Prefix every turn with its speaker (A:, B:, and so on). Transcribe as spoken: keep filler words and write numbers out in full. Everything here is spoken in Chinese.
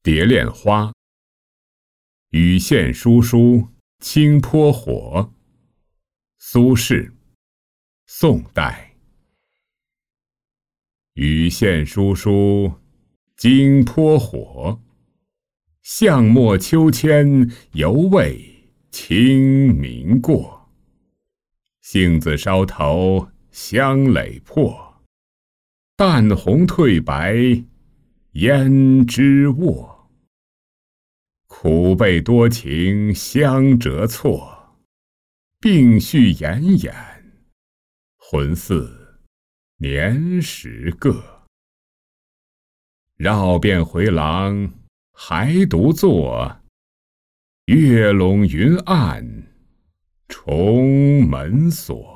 A: 蝶恋花。羽线疏疏，清波火。苏轼，宋代。羽线疏疏，惊波火。巷陌秋千，犹为清明过。杏子梢头，香垒破。淡红褪白，胭脂卧。苦悲多情相折错，病绪奄奄，魂似年时个。绕遍回廊，还独坐。月笼云暗，重门锁。